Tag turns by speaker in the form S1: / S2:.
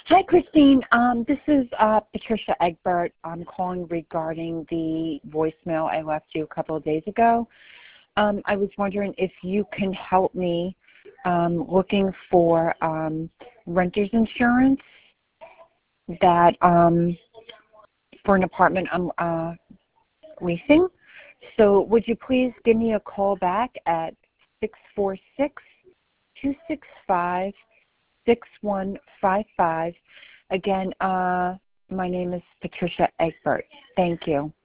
S1: Hi, Christine. This is Patricia Egbert. I'm calling regarding the voicemail I left you a couple of days ago. I was wondering if you can help me looking for renter's insurance that for an apartment I'm leasing. So would you please give me a call back at 646-265-6155. Again, my name is Patricia Egbert. Thank you.